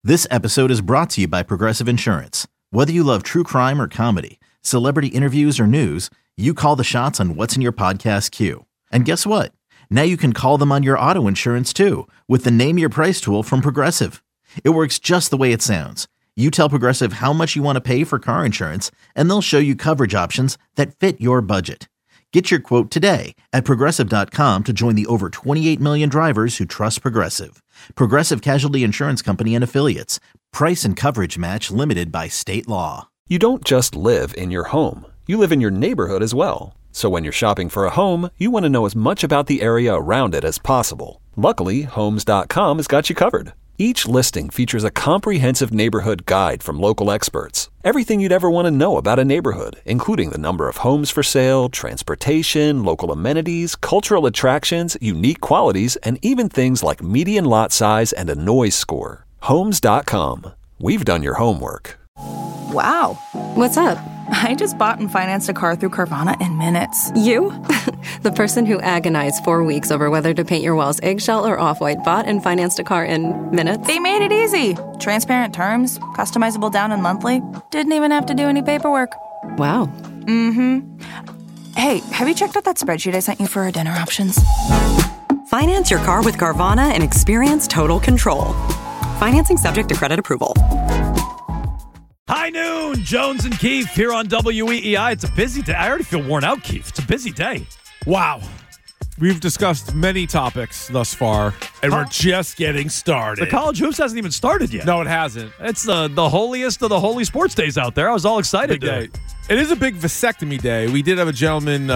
This episode is brought to you by Progressive Insurance. Whether you love true crime or comedy, celebrity interviews or news, you call the shots on what's in your podcast queue. And guess what? Now you can call them on your auto insurance too with the Name Your Price tool from Progressive. It works just the way it sounds. You tell Progressive how much you want to pay for car insurance, and they'll show you coverage options that fit your budget. Get your quote today at Progressive.com to join the over 28 million drivers who trust Progressive. Progressive Casualty Insurance Company and Affiliates. Price and coverage match limited by state law. You don't just live in your home. You live in your neighborhood as well. So when you're shopping for a home, you want to know as much about the area around it as possible. Luckily, Homes.com has got you covered. Each listing features a comprehensive neighborhood guide from local experts. Everything you'd ever want to know about a neighborhood, including the number of homes for sale, transportation, local amenities, cultural attractions, unique qualities, and even things like median lot size and a noise score. Homes.com. We've done your homework. Wow. What's up? I just bought and financed a car through Carvana in minutes. You? The person who agonized 4 weeks over whether to paint your walls eggshell or off-white bought and financed a car in minutes? They made it easy. Transparent terms, customizable down and monthly. Didn't even have to do any paperwork. Wow. Mm-hmm. Hey, have you checked out that spreadsheet I sent you for our dinner options? Finance your car with Carvana and experience total control. Financing subject to credit approval. High noon, Jones and Keefe here on WEEI. It's a busy day. I already feel worn out, Keefe. It's a busy day. Wow. We've discussed many topics thus far, and we're just getting started. The college hoops hasn't even started yet. No, it hasn't. It's the holiest of the holy sports days out there. I was all excited today. It is a big vasectomy day. We did have a gentleman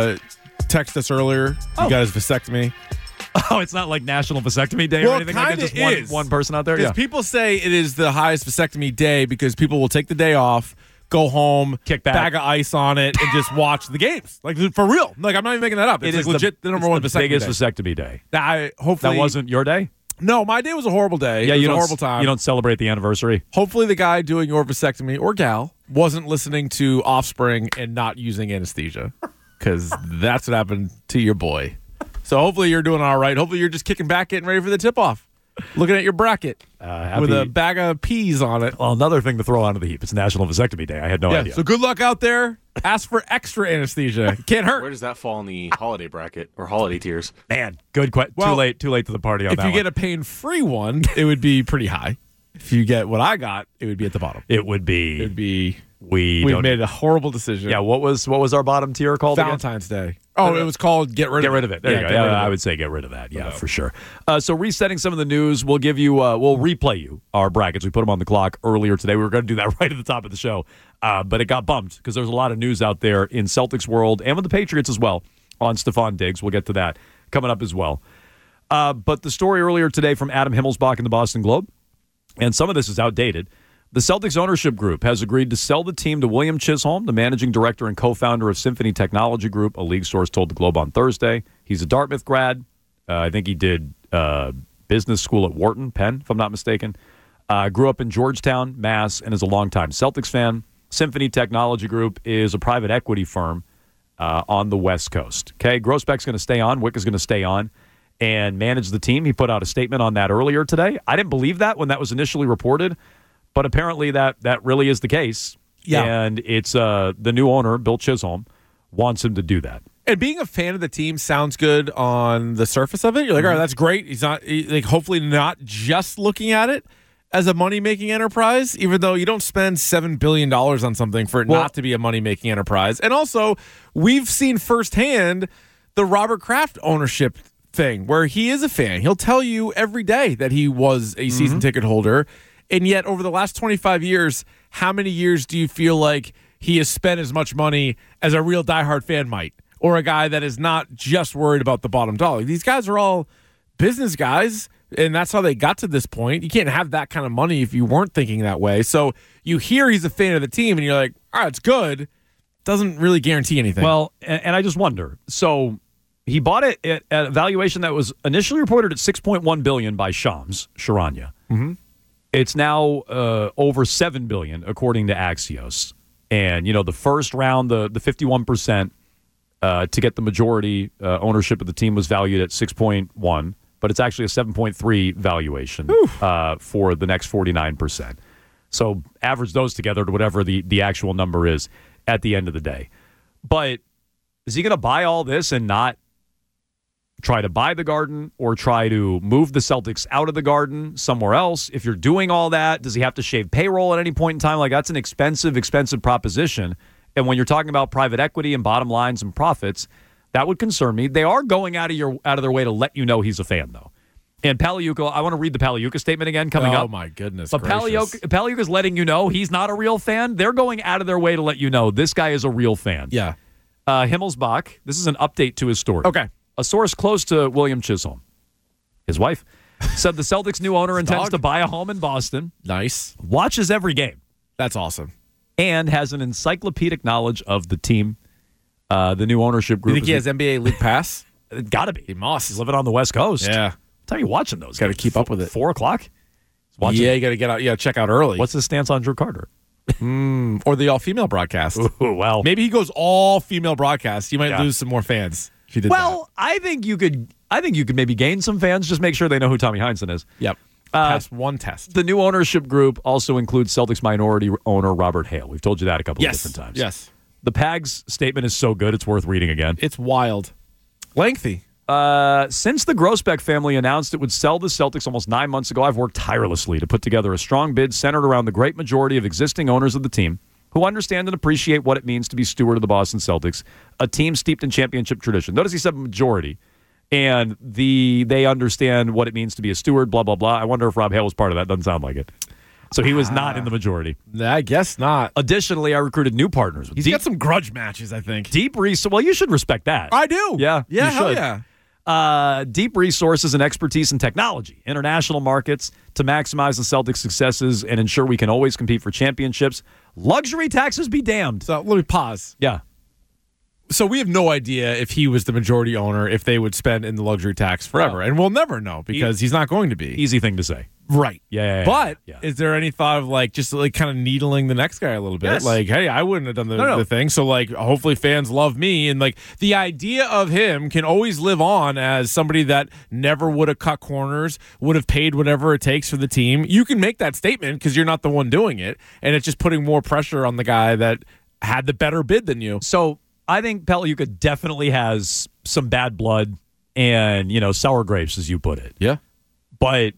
text us earlier. He got his vasectomy. Oh, it's not like National Vasectomy Day or anything like that? Just one person out there? Because people say it is the highest vasectomy day because people will take the day off, go home, kick back, bag of ice on it, and just watch the games. Like, for real. Like, I'm not even making that up. It's like legit the number one vasectomy day. Biggest vasectomy day. Hopefully that wasn't your day? No, my day was a horrible day. Yeah, it was a horrible time. You don't celebrate the anniversary? Hopefully the guy doing your vasectomy, or gal, wasn't listening to Offspring and not using anesthesia. Because that's what happened to your boy. So hopefully you're doing all right. Hopefully you're just kicking back, getting ready for the tip-off. Looking at your bracket with a bag of peas on it. Well, another thing to throw onto the heap. It's National Vasectomy Day. I had no idea. So good luck out there. Ask for extra anesthesia. Can't hurt. Where does that fall in the holiday bracket or holiday tiers? Man, good question. Well, too late to the party on that one. If you get a pain-free one, it would be pretty high. If you get what I got, it would be at the bottom. It would be. We've made a horrible decision. Yeah, what was our bottom tier called? Valentine's Day. Oh, it was called Get Rid of It. There you go. Yeah, I would say get rid of that. Yeah, for sure. So resetting some of the news, we'll give you, we'll replay you our brackets. We put them on the clock earlier today. We were going to do that right at the top of the show, but it got bumped because there's a lot of news out there in Celtics world and with the Patriots as well on Stephon Diggs. We'll get to that coming up as well. But the story earlier today from Adam Himmelsbach in the Boston Globe, and some of this is outdated. The Celtics ownership group has agreed to sell the team to William Chisholm, the managing director and co-founder of Symphony Technology Group, a league source told the Globe on Thursday. He's a Dartmouth grad. I think he did business school at Wharton, Penn, if I'm not mistaken. Grew up in Georgetown, Mass., and is a longtime Celtics fan. Symphony Technology Group is a private equity firm on the West Coast. Okay, Grossbeck's going to stay on. Wick is going to stay on and manage the team. He put out a statement on that earlier today. I didn't believe that when that was initially reported. But apparently that really is the case. Yeah. And it's the new owner, Bill Chisholm, wants him to do that. And being a fan of the team sounds good on the surface of it. You're like, all right, that's great. He's not hopefully not just looking at it as a money-making enterprise, even though you don't spend $7 billion on something for it not to be a money-making enterprise. And also, we've seen firsthand the Robert Kraft ownership thing where he is a fan. He'll tell you every day that he was a season ticket holder. And yet, over the last 25 years, how many years do you feel like he has spent as much money as a real diehard fan might? Or a guy that is not just worried about the bottom dollar? These guys are all business guys, and that's how they got to this point. You can't have that kind of money if you weren't thinking that way. So you hear he's a fan of the team, and you're like, all right, it's good. Doesn't really guarantee anything. Well, and I just wonder. So he bought it at a valuation that was initially reported at $6.1 billion by Shams Charania. Mm-hmm. It's now over $7 billion, according to Axios. And, the first round, the 51% to get the majority ownership of the team was valued at 6.1. but it's actually a 7.3 valuation for the next 49%. So average those together to whatever the actual number is at the end of the day. But is he going to buy all this and not try to buy the Garden or try to move the Celtics out of the Garden somewhere else? If you're doing all that, does he have to shave payroll at any point in time? Like, that's an expensive proposition. And when you're talking about private equity and bottom lines and profits, that would concern me. They are going out of their way to let you know he's a fan, though. And Pagliuca, I want to read the Pagliuca statement again coming up. Oh, my goodness. But Pagliuca's letting you know he's not a real fan. They're going out of their way to let you know this guy is a real fan. Yeah. Himmelsbach, this is an update to his story. Okay. A source close to William Chisholm, his wife, said the Celtics' new owner intends to buy a home in Boston. Nice. Watches every game. That's awesome. And has an encyclopedic knowledge of the team. The new ownership group. You think he has NBA League Pass? Gotta be. He must. He's living on the West Coast. Yeah. What time are you watching those? Got to keep up with it. 4 o'clock? Yeah, you got to get out. Yeah, check out early. What's his stance on Drew Carter? Or the all-female broadcast. Ooh, well. Maybe he goes all-female broadcast. You might lose some more fans if he did that. I think you could maybe gain some fans. Just make sure they know who Tommy Heinsohn is. Yep. Pass one test. The new ownership group also includes Celtics minority owner Robert Hale. We've told you that a couple of different times. Yes. The PAG's statement is so good, it's worth reading again. It's wild. Lengthy. Since the Grossbeck family announced it would sell the Celtics almost 9 months ago, I've worked tirelessly to put together a strong bid centered around the great majority of existing owners of the team who understand and appreciate what it means to be steward of the Boston Celtics, a team steeped in championship tradition. Notice he said majority, and they understand what it means to be a steward, blah, blah, blah. I wonder if Rob Hale was part of that. Doesn't sound like it. So he was not in the majority. I guess not. Additionally, I recruited new partners. He's got some grudge matches, I think. Well, you should respect that. I do. Yeah. Yeah, you hell should. yeah. Deep resources and expertise in technology, international markets to maximize the Celtics' successes and ensure we can always compete for championships. Luxury taxes be damned. So let me pause. Yeah. So we have no idea if he was the majority owner, if they would spend in the luxury tax forever. And we'll never know because he's not going to be. Easy thing to say. Right. Yeah. But is there any thought of just kind of needling the next guy a little bit? Yes. Like, hey, I wouldn't have done the thing. So hopefully fans love me. And the idea of him can always live on as somebody that never would have cut corners, would have paid whatever it takes for the team. You can make that statement because you're not the one doing it. And it's just putting more pressure on the guy that had the better bid than you. So I think Pagliuca definitely has some bad blood and, sour grapes, as you put it. Yeah. But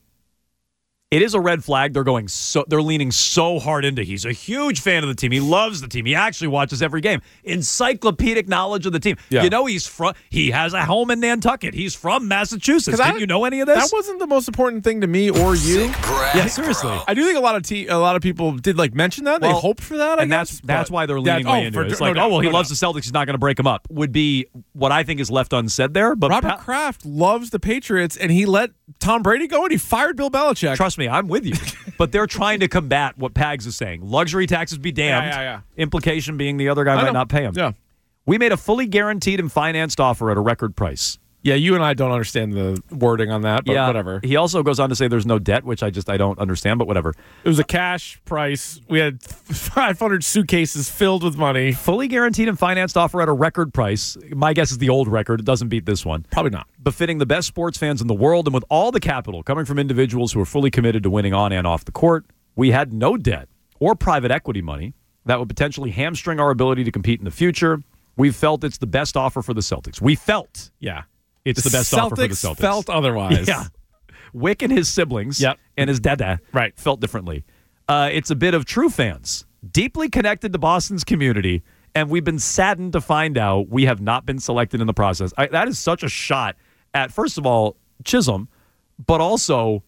it is a red flag. They're leaning so hard into. He's a huge fan of the team. He loves the team. He actually watches every game. Encyclopedic knowledge of the team. Yeah. He has a home in Nantucket. He's from Massachusetts. Didn't you know any of this? That wasn't the most important thing to me or you. Yeah, seriously. I do think a lot of people did mention that. They hoped for that. And that's why they're leaning way into it. It's he loves the Celtics. He's not going to break them up. Would be what I think is left unsaid there. But Robert Kraft loves the Patriots, and he let Tom Brady go, and he fired Bill Belichick. Trust me, I'm with you. But they're trying to combat what Pags is saying. Luxury taxes be damned. Yeah. Implication being the other guy might not pay him. Yeah. We made a fully guaranteed and financed offer at a record price. Yeah, you and I don't understand the wording on that, but whatever. He also goes on to say there's no debt, which I don't understand, but whatever. It was a cash price. We had 500 suitcases filled with money. Fully guaranteed and financed offer at a record price. My guess is the old record. It doesn't beat this one. Probably not. Befitting the best sports fans in the world and with all the capital coming from individuals who are fully committed to winning on and off the court. We had no debt or private equity money that would potentially hamstring our ability to compete in the future. We felt it's the best offer for the Celtics. We felt. Yeah. It's the best offer for the Celtics. Felt otherwise. Yeah. Wick and his siblings and his dada felt differently. It's a bit of true fans, deeply connected to Boston's community, and we've been saddened to find out we have not been selected in the process. That is such a shot at, first of all, Chisholm, but also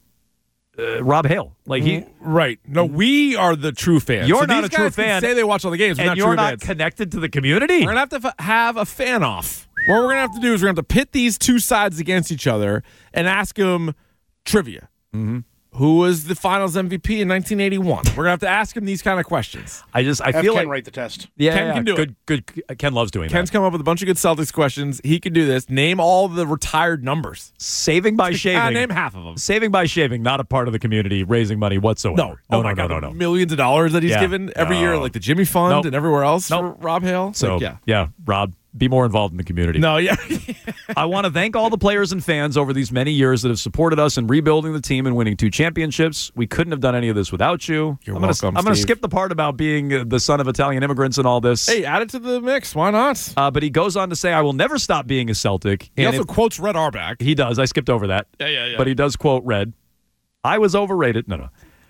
Rob Hale. Right. No, we are the true fans. You're not a true fan. Say they watch all the games. And you're not connected to the community. We're going to have a fan off. What we're going to have to do is we're going to have to pit these two sides against each other and ask them trivia. Mm-hmm. Who was the Finals MVP in 1981? We're going to have to ask him these kind of questions. I feel Ken like write the test. Yeah, Ken can do it. Good. Ken loves doing Ken's that. come up with a bunch of good Celtics questions. He can do this. Name all the retired numbers. Saving by shaving. Name half of them. Saving by shaving, not a part of the community raising money whatsoever. No. No. Millions of dollars that he's given every year, like the Jimmy Fund and everywhere else for Rob Hale. So, Rob, be more involved in the community. No, yeah. I want to thank all the players and fans over these many years that have supported us in rebuilding the team and winning 2 championships. We couldn't have done any of this without you. You're welcome, I'm going to Steve. skip the part about being the son of Italian immigrants and all this. Hey, add it to the mix. Why not? But he goes on to say, I will never stop being a Celtic. He And also quotes Red Auerbach. he does. I skipped over that. Yeah. But he does quote Red. I was overrated. No.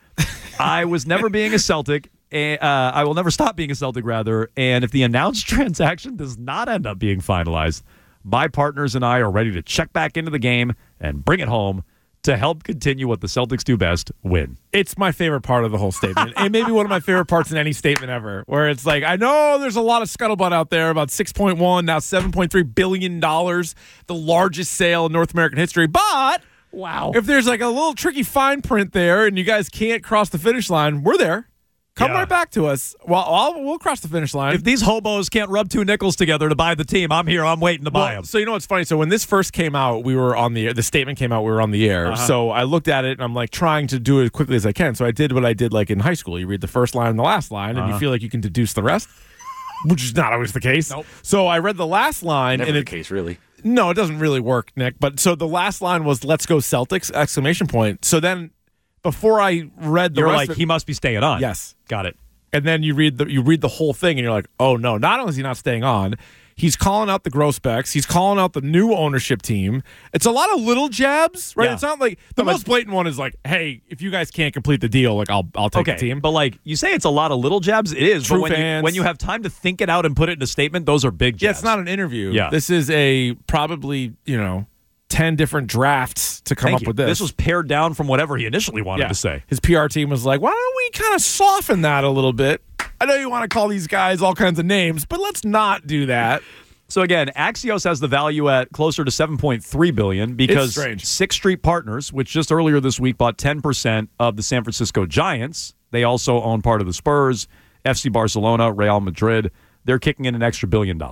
I was never being a Celtic. I will never stop being a Celtic, rather. And if the announced transaction does not end up being finalized, my partners and I are ready to check back into the game and bring it home to help continue what the Celtics do best, win. It's my favorite part of the whole statement. It may be one of my favorite parts in any statement ever, where it's like, I know there's a lot of scuttlebutt out there about 6.1, now $7.3 billion, the largest sale in North American history. But Wow. if there's like a little tricky fine print there and you guys can't cross the finish line, we're there. Come right back to us. Well, we'll cross the finish line. If these hobos can't rub 2 nickels together to buy the team, I'm here. I'm waiting to buy them. So you know what's funny? So when this first came out, we were on the air. The statement came out, we were on the air. So I looked at it and I'm like trying to do it as quickly as I can. So I did what I did like in high school. You read the first line and the last line, and you feel like you can deduce the rest, which is not always the case. Nope. So I read the last line, Never and the case, really. no, it doesn't really work, Nick. But so the last line was "Let's go Celtics!" exclamation point. So then, before I read the You're rest like, of it, he must be staying on. yes. Got it. And then you read the whole thing, and you're like, oh no! Not only is he not staying on, he's calling out the Grosbecks. He's calling out the new ownership team. It's a lot of little jabs, right? Yeah. It's not like the most blatant one is like, hey, if you guys can't complete the deal, like I'll take the team. But like you say, it's a lot of little jabs. It is. True but fans. when you have time to think it out and put it in a statement, those are big jabs. Yeah, it's not an interview. Yeah. This is a probably 10 different drafts to come Thank up you. with this. This was pared down from whatever he initially wanted to say. His PR team was like, why don't we kind of soften that a little bit? I know you want to call these guys all kinds of names, but let's not do that. So again, Axios has the value at closer to $7.3 billion because strange. Sixth Street Partners, which just earlier this week bought 10% of the San Francisco Giants, they also own part of the Spurs, FC Barcelona, Real Madrid. They're kicking in an extra $1 billion.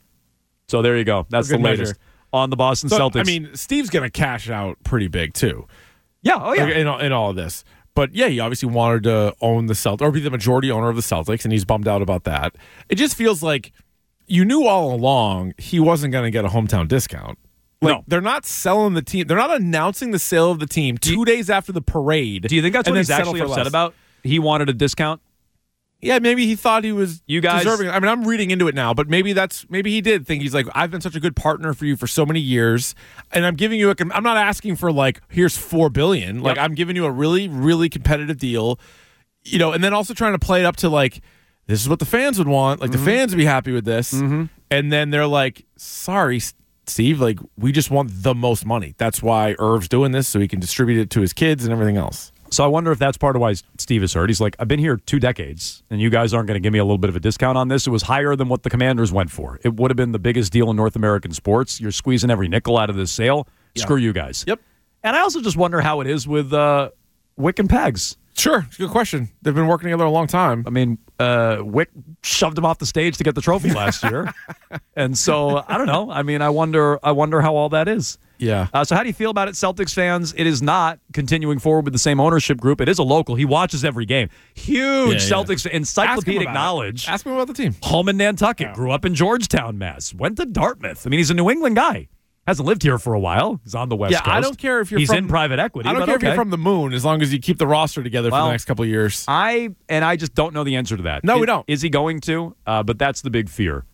So there you go. That's the Good latest measure. on the Boston So, Celtics. I mean, Steve's going to cash out pretty big, too. yeah, oh yeah. In all of this. But yeah, he obviously wanted to own the Celtics or be the majority owner of the Celtics, and he's bummed out about that. It just feels like you knew all along he wasn't going to get a hometown discount. Like, No. they're not selling the team. They're not announcing the sale of the team 2 days after the parade. Do you think that's and what then he's settle actually for upset less. about? He wanted a discount? Yeah, maybe he thought he was You guys- deserving. I mean, I'm reading into it now, but maybe he did think he's like, I've been such a good partner for you for so many years, and I'm giving you I'm not asking for like, here's $4 billion. Like, I'm giving you a really, really competitive deal, and then also trying to play it up to like, this is what the fans would want. Like, the fans would be happy with this, and then they're like, sorry, Steve, like, we just want the most money. That's why Irv's doing this, so he can distribute it to his kids and everything else. So I wonder if that's part of why Steve is hurt. He's like, I've been here 2 decades, and you guys aren't going to give me a little bit of a discount on this. It was higher than what the Commanders went for. It would have been the biggest deal in North American sports. You're squeezing every nickel out of this sale. Yeah. Screw you guys. Yep. And I also just wonder how it is with Wick and Pegs. Sure, it's a good question. They've been working together a long time. I mean, Wick shoved him off the stage to get the trophy last year. And so, I don't know. I mean, I wonder how all that is. Yeah. So how do you feel about it, Celtics fans? It is not continuing forward with the same ownership group. It is a local. He watches every game. Huge Celtics encyclopedic knowledge. Ask him about the team. Home in Nantucket. Grew up in Georgetown, Mass. Went to Dartmouth. I mean, he's a New England guy. Hasn't lived here for a while. He's on the West Coast. I don't care if he's in private equity. I don't care if you're from the moon, as long as you keep the roster together for the next couple of years. I just don't know the answer to that. No, we don't. Is he going to? But that's the big fear.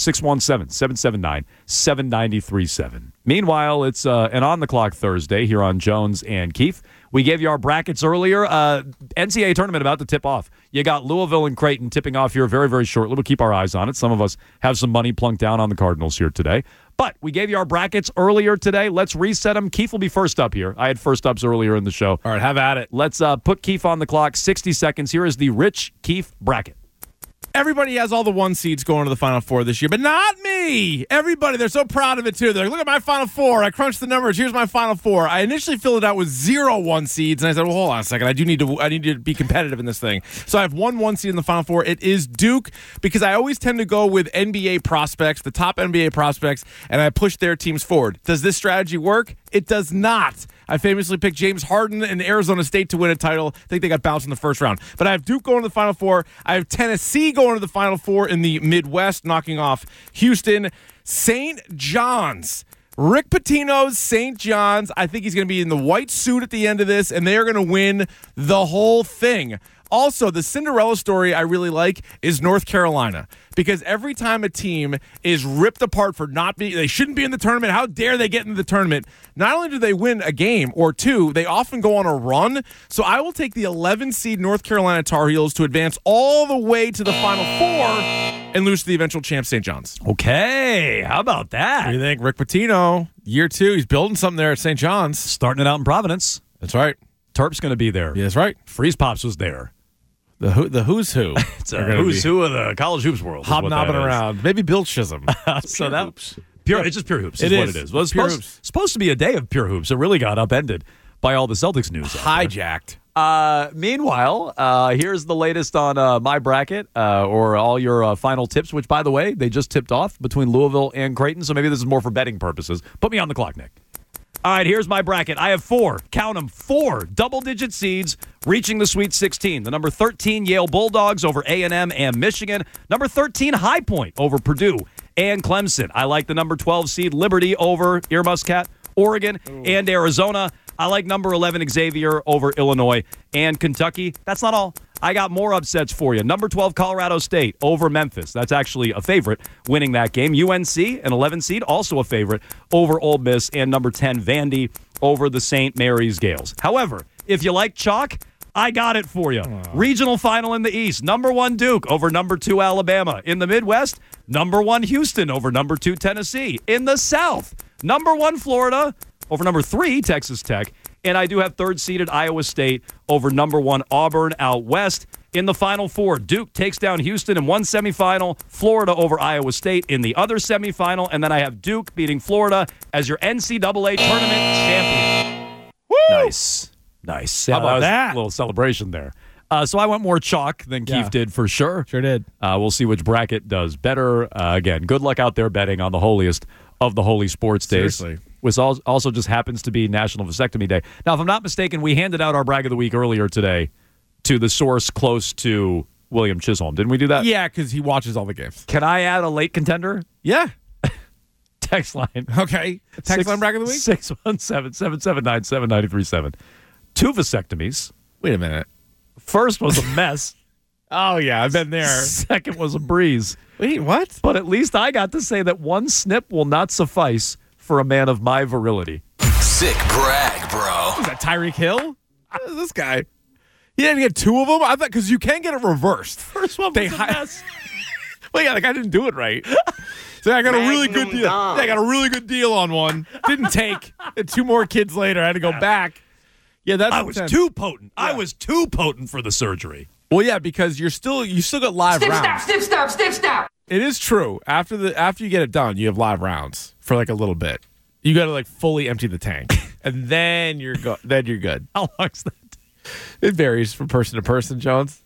617-779-7937. Meanwhile, it's an on-the-clock Thursday here on Jones and Keefe. We gave you our brackets earlier. NCAA tournament about to tip off. You got Louisville and Creighton tipping off here very, very shortly. We'll keep our eyes on it. Some of us have some money plunked down on the Cardinals here today. But we gave you our brackets earlier today. Let's reset them. Keefe will be first up here. I had first ups earlier in the show. All right, have at it. Let's put Keefe on the clock. 60 seconds. Here is the Rich Keefe bracket. Everybody has all the 1 seeds going to the Final Four this year, but not me. Everybody, they're so proud of it, too. They're like, look at my Final Four. I crunched the numbers. Here's my Final Four. I initially filled it out with 0 1 seeds, and I said, well, hold on a second. I need to be competitive in this thing. So I have 1 seed in the Final Four. It is Duke, because I always tend to go with NBA prospects, the top NBA prospects, and I push their teams forward. Does this strategy work? It does not. I famously picked James Harden and Arizona State to win a title. I think they got bounced in the first round. But I have Duke going to the Final Four. I have Tennessee going to the Final Four in the Midwest, knocking off Houston. St. John's. Rick Pitino's St. John's. I think he's going to be in the white suit at the end of this, and they are going to win the whole thing. Also, the Cinderella story I really like is North Carolina, because every time a team is ripped apart for they shouldn't be in the tournament, how dare they get into the tournament, not only do they win a game or two, they often go on a run. So I will take the 11 seed North Carolina Tar Heels to advance all the way to the Final Four and lose to the eventual champ St. John's. Okay, how about that? What do you think? Rick Pitino, year 2, he's building something there at St. John's. Starting it out in Providence. That's right. Terp's going to be there. Yeah, that's right. Freeze Pops was there. The who's who. It's a who's who of the college hoops world. Hobnobbing around. Maybe Bill Chisholm. So that hoops. It's just pure hoops. It is is. what it is. Well, it's Pure hoops. supposed to be a day of pure hoops. It really got upended by all the Celtics news. Hijacked. Meanwhile, here's the latest on my bracket or all your final tips, which, by the way, they just tipped off between Louisville and Creighton. So maybe this is more for betting purposes. Put me on the clock, Nick. All right, here's my bracket. I have 4, count them, 4 double-digit seeds reaching the Sweet 16. The number 13 Yale Bulldogs over A&M and Michigan. Number 13 High Point over Purdue and Clemson. I like the number 12 seed Liberty over Ear Muscat, Oregon, and Arizona. I like number 11 Xavier over Illinois and Kentucky. That's not all. I got more upsets for you. Number 12 Colorado State over Memphis. That's actually a favorite winning that game. UNC, an 11 seed, also a favorite over Ole Miss. And number 10 Vandy over the St. Mary's Gales. However, if you like chalk, I got it for you. Regional final in the East. Number 1 Duke over number 2 Alabama. In the Midwest, number 1 Houston over number 2 Tennessee. In the South, number 1 Florida over number 3 Texas Tech. And I do have third-seeded Iowa State over number 1 Auburn out west. In the Final Four, Duke takes down Houston in one semifinal, Florida over Iowa State in the other semifinal, and then I have Duke beating Florida as your NCAA tournament champion. Woo! Nice. How about that? A little celebration there. So I went more chalk than Keith did for sure. Sure did. We'll see which bracket does better. Again, good luck out there betting on the holiest of the holy sports days. Seriously. Which also just happens to be National Vasectomy Day. Now, if I'm not mistaken, we handed out our brag of the week earlier today to the source close to William Chisholm. Didn't we do that? Yeah, because he watches all the games. Can I add a late contender? Yeah. Text line. Okay. Text line brag of the week? 617-779-7937. 2 vasectomies. Wait a minute. First was a mess. Oh, yeah, I've been there. Second was a breeze. Wait, what? But at least I got to say that one snip will not suffice for a man of my virility. Sick brag, bro. Is that Tyreek Hill? What is this guy? He didn't get 2 of them? I thought because you can get it reversed. First one was a mess. Well, yeah, the guy didn't do it right. So I got a really good deal. Yeah, I got a really good deal on one. Didn't take. And 2 more kids later, I had to go back. Yeah, that's I was too potent. Yeah. I was too potent for the surgery. Well, yeah, because you still got live rounds. Stop. It is true. After you get it done, you have live rounds for like a little bit. You got to fully empty the tank, and then you're good. How long's that? It varies from person to person, Jones.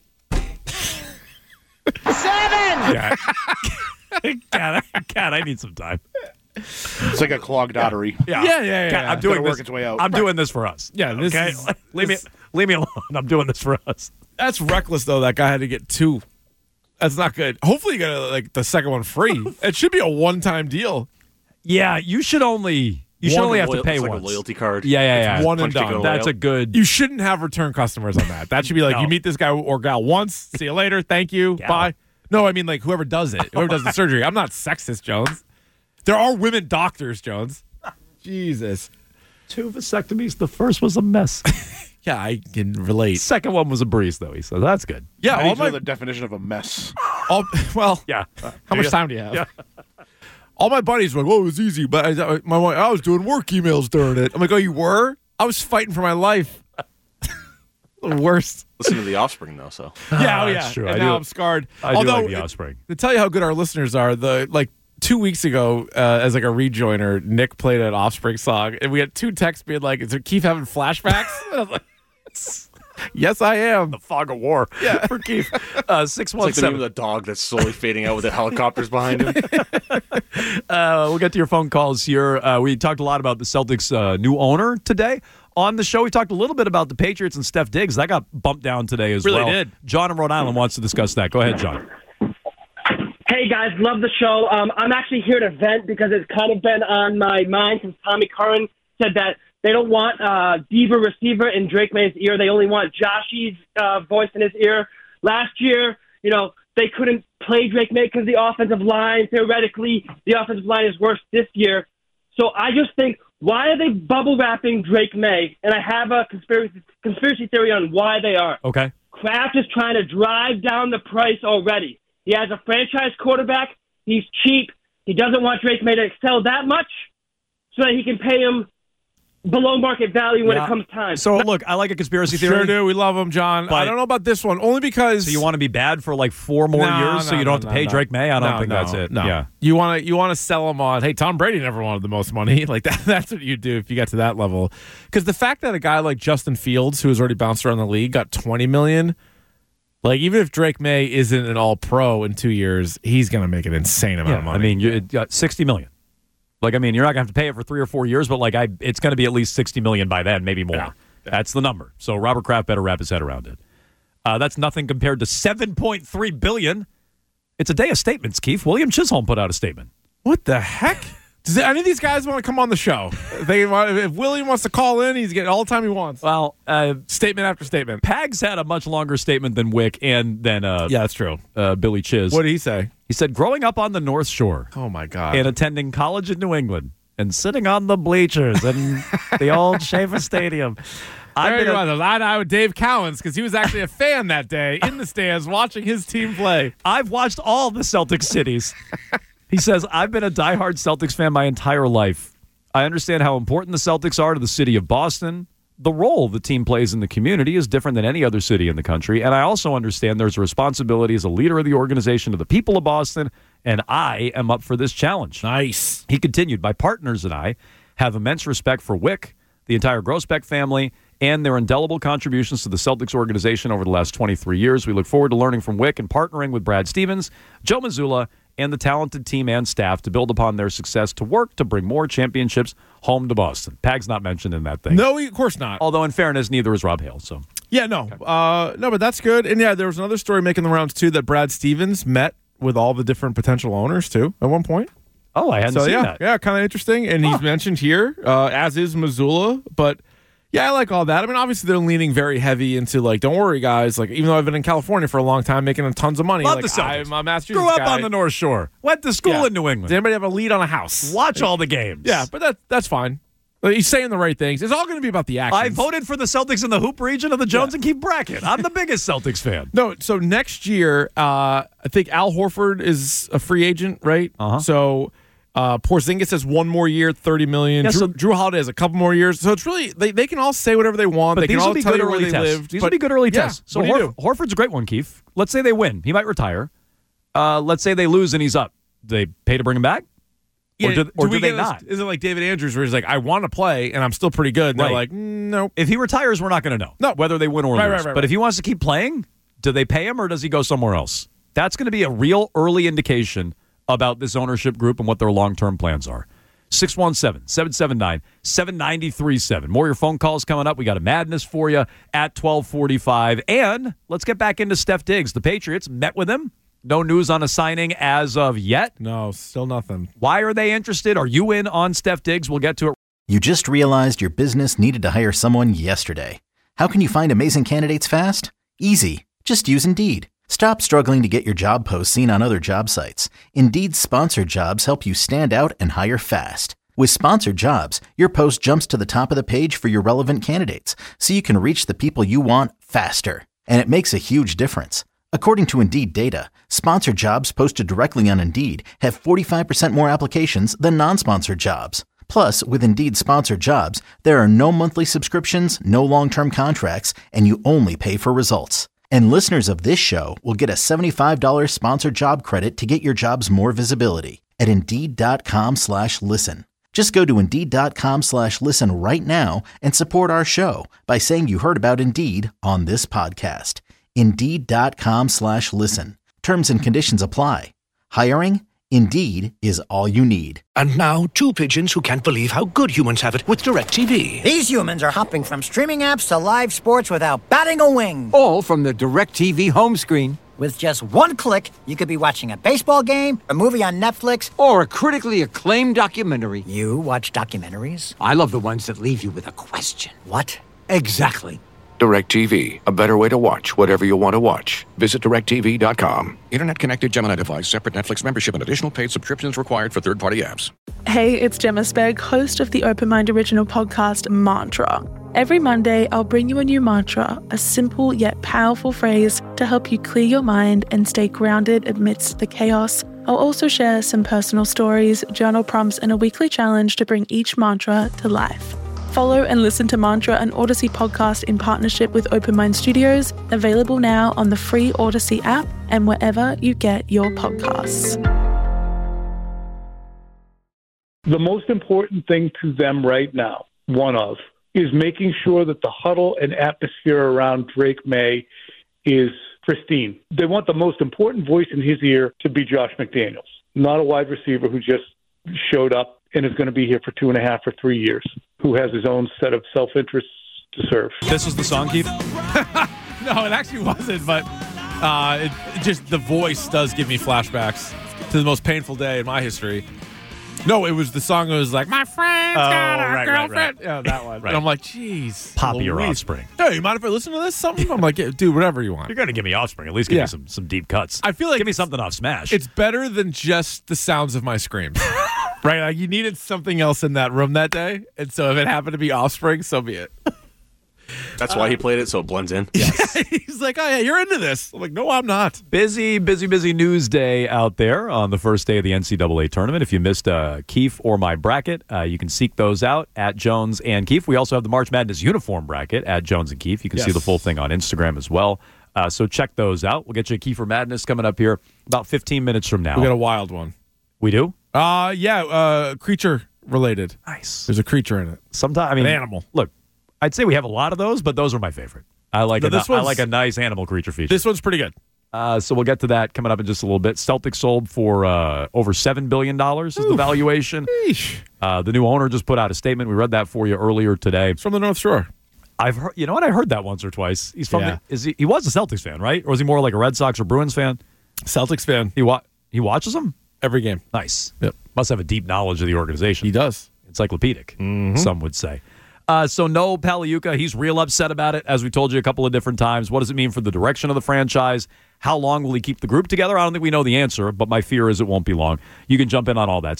7. Yeah. God, I need some time. It's like a clogged artery. Yeah. God, I'm doing work this. its way out. I'm doing this for us. Yeah, okay. Leave me alone. I'm doing this for us. That's reckless, though. That guy had to get 2. That's not good. Hopefully, you got the second one free. It should be a one-time deal. Yeah, you should only have to pay it's once. Like a loyalty card. Yeah. It's one and done. That's a good. You shouldn't have return customers on that. That should be like you meet this guy or gal once. See you later. Thank you. Yeah. Bye. No, I mean whoever does it, whoever does the surgery. I'm not sexist, Jones. There are women doctors, Jones. Jesus. 2 vasectomies. The first was a mess. Yeah, I can relate. Second one was a breeze, though. He said that's good. Yeah, I need to know the definition of a mess. Yeah. How much time do you have? Yeah. All my buddies were like, "Oh, it was easy," but I was doing work emails during it. I'm like, "Oh, you were?" I was fighting for my life. The worst. Listen to The Offspring, though. So yeah, That's true. And now I'm scarred. I do like The Offspring. To tell you how good our listeners are, 2 weeks ago, as a rejoiner, Nick played an Offspring song, and we had 2 texts being like, "Is Keith having flashbacks?" And I was like, Yes, I am. The fog of war for Keith. 617. It's like the name of the dog that's slowly fading out with the helicopters behind him. We'll get to your phone calls here. We talked a lot about the Celtics' new owner today. On the show, we talked a little bit about the Patriots and Steph Diggs. That got bumped down today as well. Really did. John in Rhode Island wants to discuss that. Go ahead, John. Hey, guys, love the show. I'm actually here to vent because it's kind of been on my mind since Tommy Curran said that they don't want diva receiver in Drake May's ear. They only want Joshy's voice in his ear. Last year, they couldn't play Drake May because the offensive line, theoretically, the offensive line is worse this year. So I just think, why are they bubble wrapping Drake May? And I have a conspiracy theory on why they are. Okay. Kraft is trying to drive down the price already. He has a franchise quarterback. He's cheap. He doesn't want Drake May to excel that much so that he can pay him below market value when it comes time. So, look, I like a conspiracy theory. Sure do. We love him, John. I don't know about this one, only because... So you want to be bad for like 4 more years so you don't have to pay Drake May? I don't think that's it. No. Yeah. You want to sell him on, hey, Tom Brady never wanted the most money. Like that's what you do if you get to that level. Because the fact that a guy like Justin Fields, who has already bounced around the league, got $20 million... Like, even if Drake May isn't an all-pro in 2 years, he's going to make an insane amount of money. I mean, you got $60 million. Like, I mean, you're not going to have to pay it for 3 or 4 years, but, like, it's going to be at least $60 million by then, maybe more. Yeah. That's the number. So Robert Kraft better wrap his head around it. That's nothing compared to $7.3 billion. It's a day of statements, Keith. William Chisholm put out a statement. What the heck? Does any of these guys want to come on the show? If William wants to call in, he's getting all the time he wants. Well, statement after statement. Pags had a much longer statement than Wick and then that's true. Billy Chiz. What did he say? He said, growing up on the North Shore. Oh, my God. And attending college in New England and sitting on the bleachers in the old Schaefer Stadium. I was with Dave Cowens because he was actually a fan that day in the stands watching his team play. I've watched all the Celtics cities. He says, I've been a diehard Celtics fan my entire life. I understand how important the Celtics are to the city of Boston. The role the team plays in the community is different than any other city in the country. And I also understand there's a responsibility as a leader of the organization to the people of Boston, and I am up for this challenge. Nice. He continued, my partners and I have immense respect for Wick, the entire Grossbeck family, and their indelible contributions to the Celtics organization over the last 23 years. We look forward to learning from Wick and partnering with Brad Stevens, Joe Mazzulla, and the talented team and staff to build upon their success to work to bring more championships home to Boston. Pag's not mentioned in that thing. No, of course not. Although, in fairness, neither is Rob Hale. So yeah, no. Okay. No, but that's good. And, yeah, there was another story making the rounds, too, that Brad Stevens met with all the different potential owners, too, at one point. Oh, I hadn't seen that. Yeah, kind of interesting. And he's mentioned here, as is Mazzulla, but... Yeah, I like all that. I mean, obviously, they're leaning very heavy into, like, don't worry, guys. Like, even though I've been in California for a long time making tons of money. Love like, the Celtics. I'm a Massachusetts Grew up guy. on the North Shore. Went to school in New England. Does anybody have a lead on a house? Watch all the games. Yeah, but that's fine. He's saying the right things. It's all going to be about the actions. I voted for the Celtics in the hoop region of the Jones and Keefe bracket. I'm the biggest Celtics fan. No, so next year, I think Al Horford is a free agent, right? Uh-huh. So... Porzingis has 1 more year, $30 million. Yeah, Drew Holiday has a couple more years. So it's really they can all say whatever they want. But they can all tell you where they lived. These would be good early tests. So what do you do? Horford's a great one, Keith. Let's say they win. He might retire. Let's say they lose and he's up. Do they pay to bring him back? Yeah, or do they not? Is it like David Andrews where he's like, I want to play and I'm still pretty good? And they're like, nope. If he retires, we're not going to know whether they win or lose. But if he wants to keep playing, do they pay him or does he go somewhere else? That's going to be a real early indication about this ownership group and what their long-term plans are. 617-779-7937. More of your phone calls coming up. We got a madness for you at 12:45. And let's get back into Steph Diggs. The Patriots met with him. No news on a signing as of yet. No, still nothing. Why are they interested? Are you in on Steph Diggs? We'll get to it. You just realized your business needed to hire someone yesterday. How can you find amazing candidates fast? Easy. Just use Indeed. Stop struggling to get your job posts seen on other job sites. Indeed's sponsored jobs help you stand out and hire fast. With sponsored jobs, your post jumps to the top of the page for your relevant candidates, so you can reach the people you want faster. And it makes a huge difference. According to Indeed data, sponsored jobs posted directly on Indeed have 45% more applications than non-sponsored jobs. Plus, with Indeed sponsored jobs, there are no monthly subscriptions, no long-term contracts, and you only pay for results. And listeners of this show will get a $75 sponsored job credit to get your jobs more visibility at Indeed.com/listen. Just go to Indeed.com/listen right now and support our show by saying you heard about Indeed on this podcast. Indeed.com/listen. Terms and conditions apply. Hiring? Indeed is all you need. And now, two pigeons who can't believe how good humans have it with DirecTV. These humans are hopping from streaming apps to live sports without batting a wing. All from the DirecTV home screen. With just one click, you could be watching a baseball game, a movie on Netflix, or a critically acclaimed documentary. You watch documentaries? I love the ones that leave you with a question. What? Exactly. DirecTV, a better way to watch whatever you want to watch. Visit DirecTV.com. Internet-connected Gemini device, separate Netflix membership, and additional paid subscriptions required for third-party apps. Hey, it's Gemma Spegg, host of the Open Mind original podcast, Mantra. Every Monday, I'll bring you a new mantra, a simple yet powerful phrase to help you clear your mind and stay grounded amidst the chaos. I'll also share some personal stories, journal prompts, and a weekly challenge to bring each mantra to life. Follow and listen to Mantra, an Odyssey podcast in partnership with Open Mind Studios, available now on the free Odyssey app and wherever you get your podcasts. The most important thing to them right now, is making sure that the huddle and atmosphere around Drake May is pristine. They want the most important voice in his ear to be Josh McDaniels, not a wide receiver who just showed up and is going to be here for 2.5 or 3 years, who has his own set of self-interests to serve. This was the song, Keith? No, it actually wasn't, but it just the voice does give me flashbacks to the most painful day in my history. No, it was the song that was like, my friend's got a girlfriend. Right. Yeah, that one. Right. And I'm like, geez. Poppy or Offspring. Hey, you mind if I listen to this? Something? I'm like, dude, whatever you want. You're going to give me Offspring. At least give me some deep cuts. I feel like give me something off Smash. It's better than just the sounds of my screams. Right? Like you needed something else in that room that day. And so if it happened to be Offspring, so be it. That's why he played it, so it blends in. Yes. He's like, oh, yeah, you're into this. I'm like, no, I'm not. Busy news day out there on the first day of the NCAA tournament. If you missed Keefe or my bracket, you can seek those out at Jones and Keefe. We also have the March Madness uniform bracket at Jones and Keefe. You can see the full thing on Instagram as well. So check those out. We'll get you a Kiefer Madness coming up here about 15 minutes from now. We got a wild one. We do? Creature related. Nice. There's a creature in it. Sometimes, an animal. Look, I'd say we have a lot of those, but those are my favorite. I like a nice animal creature feature. This one's pretty good. So we'll get to that coming up in just a little bit. Celtics sold for over $7 billion is the valuation. The new owner just put out a statement. We read that for you earlier today. It's from the North Shore. I've heard, you know what? I heard that once or twice. He's from he was a Celtics fan, right? Or was he more like a Red Sox or Bruins fan? Celtics fan. He watches them? Every game. Nice. Yep. Must have a deep knowledge of the organization. He does. Encyclopedic, some would say. So no Paliuka. He's real upset about it, as we told you a couple of different times. What does it mean for the direction of the franchise? How long will he keep the group together? I don't think we know the answer, but my fear is it won't be long. You can jump in on all that.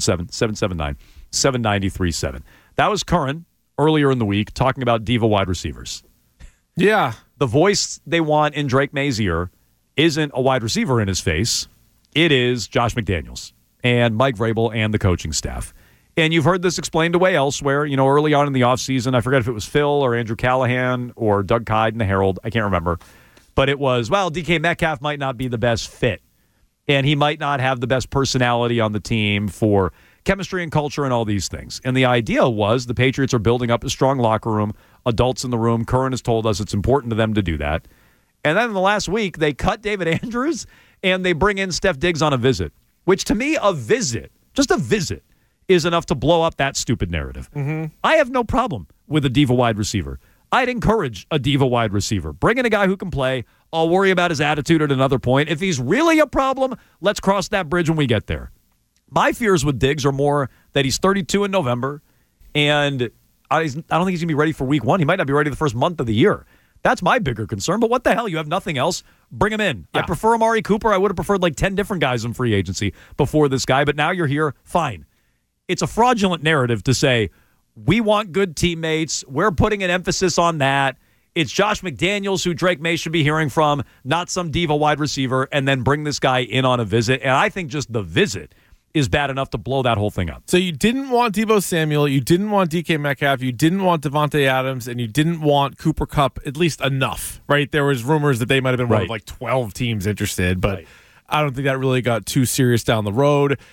617-779-7937. That was Curran earlier in the week talking about diva wide receivers. Yeah. The voice they want in Drake May's ear isn't a wide receiver in his face. It is Josh McDaniels and Mike Vrabel and the coaching staff. And you've heard this explained away elsewhere. You know, early on in the offseason, I forget if it was Phil or Andrew Callahan or Doug Kyde in the Herald. I can't remember. But it was, DK Metcalf might not be the best fit. And he might not have the best personality on the team for chemistry and culture and all these things. And the idea was the Patriots are building up a strong locker room, adults in the room. Curran has told us it's important to them to do that. And then in the last week, they cut David Andrews and they bring in Steph Diggs on a visit, which to me, just a visit, is enough to blow up that stupid narrative. I have no problem with a diva wide receiver. I'd encourage a diva wide receiver. Bring in a guy who can play. I'll worry about his attitude at another point. If he's really a problem, let's cross that bridge when we get there. My fears with Diggs are more that he's 32 in November, and I don't think he's going to be ready for week one. He might not be ready the first month of the year. That's my bigger concern. But what the hell? You have nothing else? Bring him in. Yeah. I prefer Amari Cooper. I would have preferred like 10 different guys in free agency before this guy, but now you're here. Fine. It's a fraudulent narrative to say, we want good teammates. We're putting an emphasis on that. It's Josh McDaniels who Drake May should be hearing from, not some diva wide receiver, and then bring this guy in on a visit. And I think just the visit is bad enough to blow that whole thing up. So you didn't want Deebo Samuel, you didn't want DK Metcalf, you didn't want Devontae Adams, and you didn't want Cooper Kupp, at least enough, right? There was rumors that they might have been one of like 12 teams interested, but I don't think that really got too serious down the road.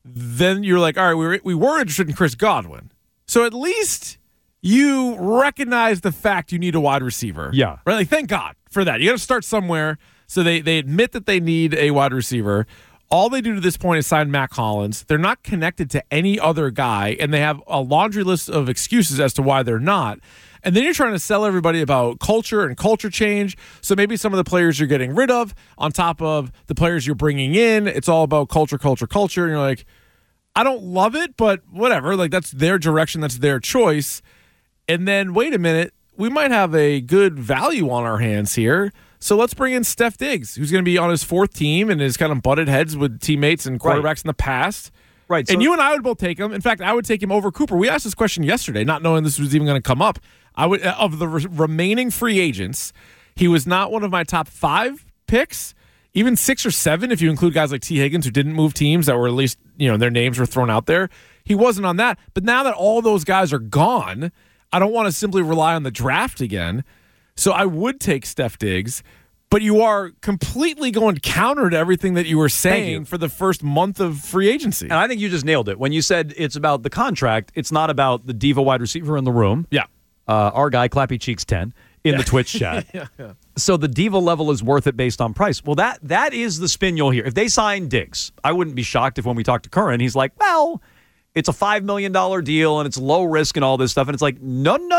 then you're like, all right, we were interested in Chris Godwin. So at least you recognize the fact you need a wide receiver. Yeah. Right? Like, thank God for that. You got to start somewhere. So they admit that they need a wide receiver. All they do to this point is sign Mac Hollins. They're not connected to any other guy, and they have a laundry list of excuses as to why they're not. And then you're trying to sell everybody about culture and culture change. So maybe some of the players you're getting rid of on top of the players you're bringing in, it's all about culture. And you're like, I don't love it, but whatever. Like, that's their direction. That's their choice. And then, wait a minute, we might have a good value on our hands here. So let's bring in Steph Diggs, who's going to be on his fourth team and has kind of butted heads with teammates and quarterbacks in the past. Right. And you and I would both take him. In fact, I would take him over Cooper. We asked this question yesterday, not knowing this was even going to come up. I would, of the remaining free agents, he was not one of my top 5 picks, even 6 or 7 if you include guys like T. Higgins who didn't move teams that were at least, their names were thrown out there. He wasn't on that. But now that all those guys are gone, I don't want to simply rely on the draft again. So I would take Steph Diggs. But you are completely going counter to everything that you were saying for the first month of free agency. And I think you just nailed it. When you said it's about the contract, it's not about the diva wide receiver in the room. Yeah. Our guy, Clappy Cheeks 10, in the Twitch chat. Yeah. So the diva level is worth it based on price. Well, that is the spin you'll hear. If they sign Diggs, I wouldn't be shocked if when we talk to Curran, he's like, well, it's a $5 million deal and it's low risk and all this stuff. And it's like,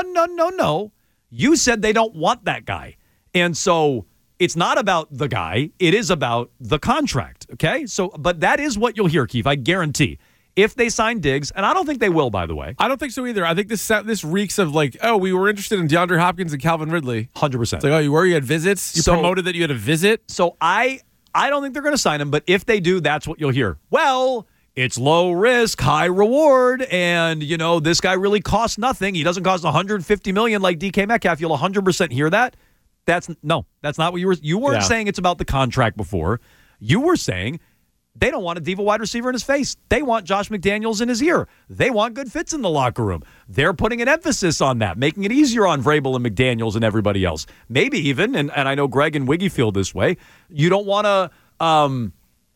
no. You said they don't want that guy. And so it's not about the guy. It is about the contract, okay? So, but that is what you'll hear, Keith, I guarantee. If they sign Diggs, and I don't think they will, by the way. I don't think so either. I think this reeks of like, oh, we were interested in DeAndre Hopkins and Calvin Ridley. 100%. It's like, oh, you were? You had visits? You promoted that you had a visit? So I don't think they're going to sign him, but if they do, that's what you'll hear. Well, it's low risk, high reward, and, this guy really costs nothing. He doesn't cost $150 million like DK Metcalf. You'll 100% hear that. That's not what you weren't saying it's about the contract before. You were saying they don't want a diva wide receiver in his face. They want Josh McDaniels in his ear. They want good fits in the locker room. They're putting an emphasis on that, making it easier on Vrabel and McDaniels and everybody else. Maybe even, and I know Greg and Wiggy feel this way, you don't want to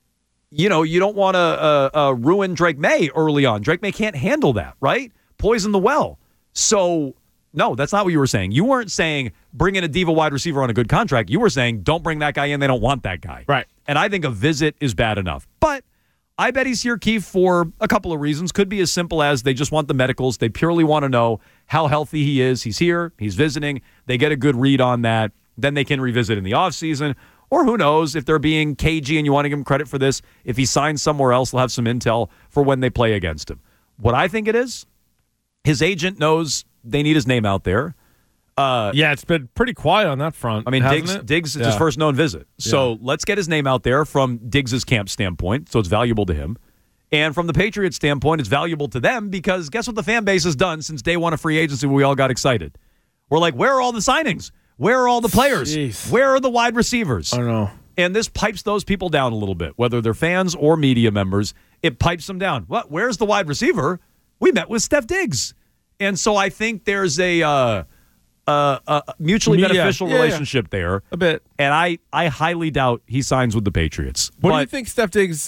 ruin Drake May early on. Drake May can't handle that, right? Poison the well. So no, that's not what you were saying. You weren't saying bring in a diva wide receiver on a good contract. You were saying don't bring that guy in. They don't want that guy. Right. And I think a visit is bad enough. But I bet he's here, Keith, for a couple of reasons. Could be as simple as they just want the medicals. They purely want to know how healthy he is. He's here. He's visiting. They get a good read on that. Then they can revisit in the offseason. Or who knows, if they're being cagey and you want to give him credit for this, if he signs somewhere else, they'll have some intel for when they play against him. What I think it is, his agent knows they need his name out there. Yeah, it's been pretty quiet on that front. I mean, Diggs is his first known visit. So let's get his name out there from Diggs' camp standpoint, so it's valuable to him. And from the Patriots standpoint, it's valuable to them because guess what the fan base has done since day one of free agency when we all got excited? We're like, where are all the signings? Where are all the players? Jeez. Where are the wide receivers? I don't know. And this pipes those people down a little bit, whether they're fans or media members. It pipes them down. What? Where's the wide receiver? We met with Steph Diggs. And so I think there's a mutually beneficial relationship there. A bit. And I highly doubt he signs with the Patriots. What do you think Steph Diggs'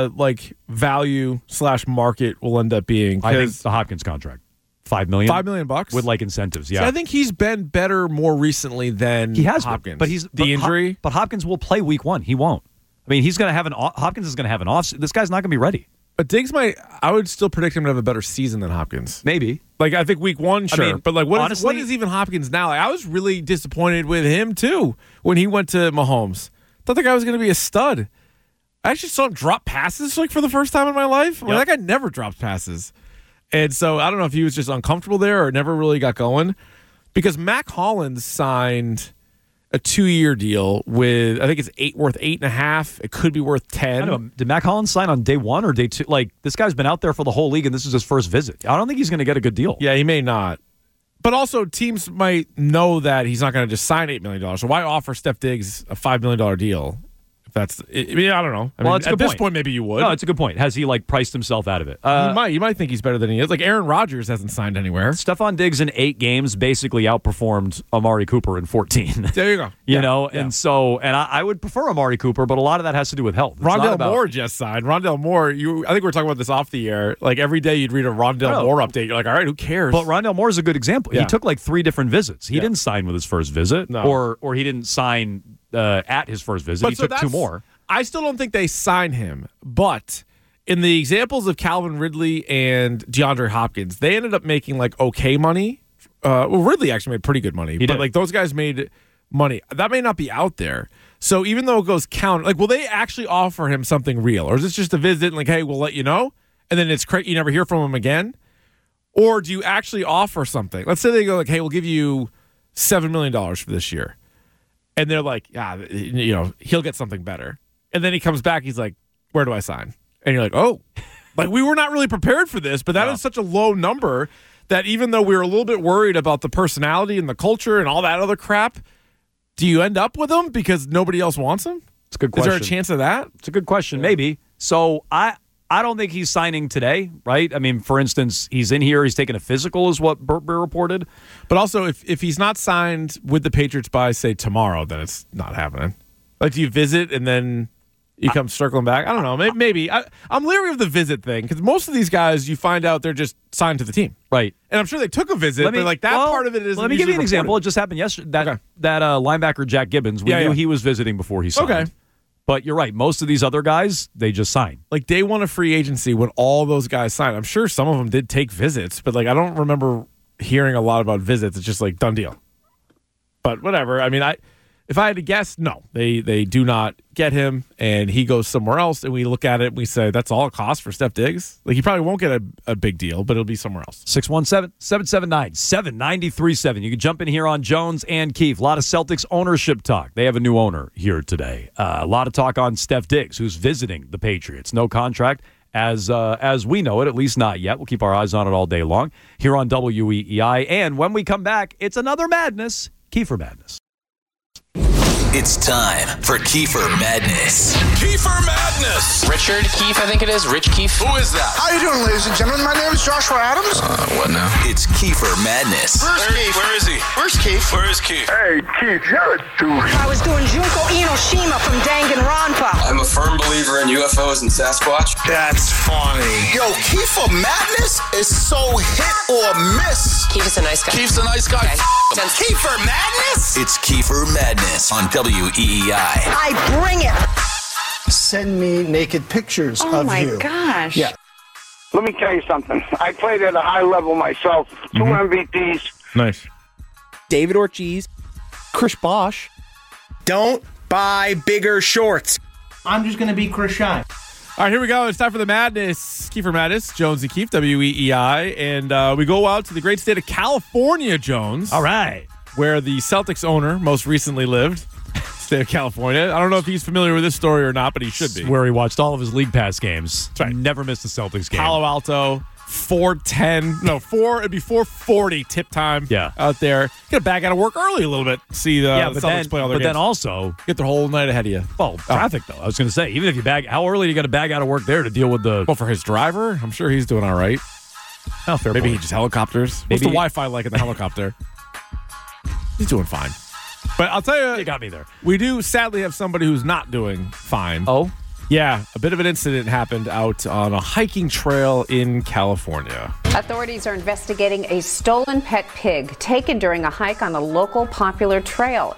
value / market will end up being? I think the Hopkins contract. $5 million. $5 million bucks with incentives. Yeah, See, I think he's been better more recently than he has Hopkins. But he's the injury. But Hopkins will play week 1. He won't. I mean, Hopkins is going to have an off. This guy's not going to be ready. But Diggs I would still predict him to have a better season than Hopkins. Maybe. I think week 1, sure. I mean, but what honestly, is even Hopkins now? I was really disappointed with him too when he went to Mahomes. Thought the guy was going to be a stud. I actually saw him drop passes for the first time in my life. That guy never drops passes. And so I don't know if he was just uncomfortable there or never really got going. Because Mac Hollins signed a 2-year deal with, I think it's worth 8.5. It could be worth 10. I don't know. Did Mac Hollins sign on day 1 or day 2? This guy's been out there for the whole league, and this is his first visit. I don't think he's going to get a good deal. Yeah, he may not. But also, teams might know that he's not going to just sign $8 million. So why offer Steph Diggs a $5 million deal That's, I don't know. Well, it's a at good this point. point, maybe you would. No, it's a good point. Has he priced himself out of it? You might think he's better than he is. Like Aaron Rodgers hasn't signed anywhere. Stephon Diggs in 8 games basically outperformed Amari Cooper in 14. There you go. And I would prefer Amari Cooper, but a lot of that has to do with health. It's Rondale Moore just signed. Rondale Moore, I think we were talking about this off the air. Like every day you'd read a Rondale Moore update. You're like, all right, who cares? But Rondale Moore is a good example. Yeah. He took 3 different visits. He didn't sign with his first visit, No. or he didn't sign at his first visit. But he so took 2 more. I still don't think they sign him, but in the examples of Calvin Ridley and DeAndre Hopkins, they ended up making okay money. Ridley actually made pretty good money, but those guys made money. That may not be out there. So even though it goes counter, will they actually offer him something real, or is this just a visit and hey, we'll let you know, and then it's you never hear from him again? Or do you actually offer something? Let's say they go hey, we'll give you $7 million for this year, and they're like, he'll get something better. And then he comes back, he's like, where do I sign? And you're like, oh, we were not really prepared for this, but that is such a low number that even though we were a little bit worried about the personality and the culture and all that other crap, do you end up with him because nobody else wants him? It's a good question. Is there a chance of that? It's a good question, maybe. So I don't think he's signing today, right? I mean, for instance, he's in here, he's taking a physical is what Burt Bear reported. But also, if he's not signed with the Patriots by, say, tomorrow, then it's not happening. Do you visit and then you come circling back? I don't know. Maybe. I'm leery of the visit thing because most of these guys, you find out they're just signed to the team. Right. And I'm sure they took a visit, but part of it is. Let me give you an example. It just happened yesterday. That linebacker, Jack Gibbons, we knew he was visiting before he signed. Okay. But you're right. Most of these other guys, they just sign. Day one of free agency when all those guys signed. I'm sure some of them did take visits, but I don't remember hearing a lot about visits. It's just done deal. But whatever. I mean, if I had to guess, no, they do not get him, and he goes somewhere else, and we look at it and we say, that's all it costs for Steph Diggs? He probably won't get a big deal, but it'll be somewhere else. 617-779-7937. You can jump in here on Jones and Keefe. A lot of Celtics ownership talk. They have a new owner here today. A lot of talk on Steph Diggs, who's visiting the Patriots. No contract, as we know it, at least not yet. We'll keep our eyes on it all day long here on WEEI. And when we come back, it's another madness, Kiefer Madness. It's time for Kiefer Madness. Kiefer Madness. Richard Keefe, I think it is. Rich Keefe. Who is that? How you doing, ladies and gentlemen? My name is Joshua Adams. What now? It's Kiefer Madness. Where's Keefe? Where is he? Where's Keefe? Where is Keefe? Hey, Keefe, you're a douche. I was doing Junko Inoshima from Danganronpa. I'm a firm believer in UFOs and Sasquatch. That's funny. Yo, Kiefer Madness is so hit or miss. Keefe is a nice guy. Keefe's a nice guy. Okay. Kiefer Madness? It's Kiefer Madness on WEEI. I bring it. Send me naked pictures of you. Oh, my gosh. Yeah. Let me tell you something. I played at a high level myself. 2 MVPs. Nice. David Ortiz, Chris Bosh. Don't buy bigger shorts. I'm just going to be Chris Shine. All right, here we go. It's time for the madness. Kiefer Madness, Jones and Keefe, WEEI. And we go out to the great state of California, Jones. All right. Where the Celtics owner most recently lived. State of California. I don't know if he's familiar with this story or not, but he should be. Where he watched all of his League Pass games. That's right. Never missed a Celtics game. Palo Alto, 4:10. It'd be 4:40 tip time. Yeah. Out there. Get back out of work early a little bit. See the Celtics play all their games. But then also get the whole night ahead of you. Well, traffic though. I was going to say, even if you how early do you got to bag out of work there to deal with the? Well, for his driver, I'm sure he's doing all right. Oh, fair Maybe point. he just helicopters. What's the Wi-Fi like in the helicopter? He's doing fine. But I'll tell you, got me there. We do sadly have somebody who's not doing fine. Oh? Yeah, a bit of an incident happened out on a hiking trail in California. Authorities are investigating a stolen pet pig taken during a hike on a local popular trail.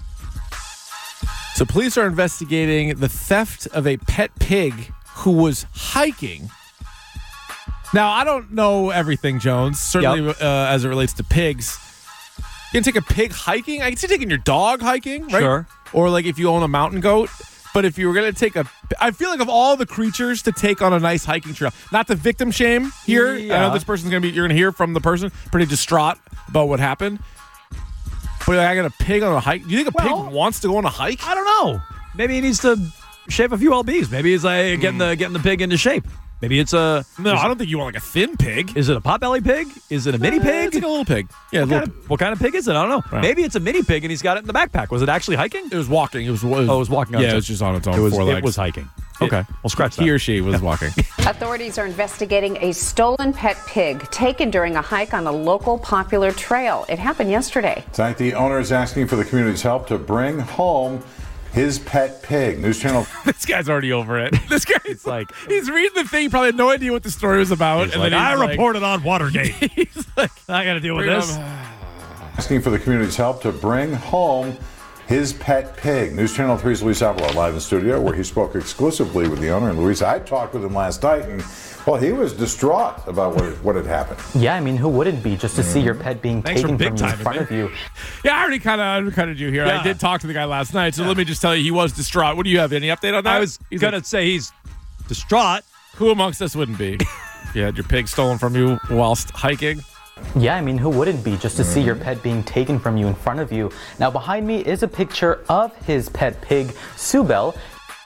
So police are investigating the theft of a pet pig who was hiking. Now, I don't know everything, Jones, certainly as it relates to pigs. You can take a pig hiking. I can see taking your dog hiking, right? Sure. Or if you own a mountain goat. But if you were going to take I feel like of all the creatures to take on a nice hiking trail, not to victim shame here. Yeah. I know this person's you're going to hear from the person pretty distraught about what happened. But I got a pig on a hike. Do you think a pig wants to go on a hike? I don't know. Maybe he needs to shave a few lbs. Maybe he's getting the pig into shape. Maybe it's a... No, I don't think you want like a thin pig. Is it a potbelly pig? Is it a mini pig? It's like a little pig. Yeah, what kind of pig is it? I don't know. Right. Maybe it's a mini pig and he's got it in the backpack. Was it actually hiking? It was walking. It was walking on yeah, its it was just on its own own. four legs. It was hiking. Okay, well, scratch that. He or she was walking. Authorities are investigating a stolen pet pig taken during a hike on a local popular trail. It happened yesterday. Tonight, the owner is asking for the community's help to bring home his pet pig. News Channel. This guy's already over it. This guy's like, he's reading the thing, probably had no idea what the story was about. And then I reported on Watergate. He's like, I got to deal with this. Asking for the community's help to bring home his pet pig. News Channel 3's Luis Avila live in studio, where he spoke exclusively with the owner. And Luis, I talked with him last night, and well, he was distraught about what had happened. Yeah, I mean, who wouldn't be just to see your pet being taken from you in front of you? Yeah, I already kind of undercutted you here. Yeah. I did talk to the guy last night, so let me just tell you, he was distraught. What do you have? Any update on that? I was going to say he's distraught. Who amongst us wouldn't be? You had your pig stolen from you whilst hiking. Yeah, I mean, who wouldn't be just to see your pet being taken from you in front of you? Now, behind me is a picture of his pet pig, Subel.